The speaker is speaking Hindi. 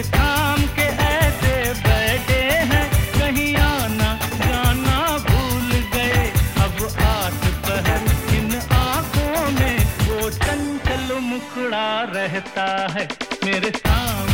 शाम के ऐसे बैठे हैं, कहीं आना जाना भूल गए। अब आठ पहर इन आंखों में वो चंचल मुखड़ा रहता है मेरे सामने।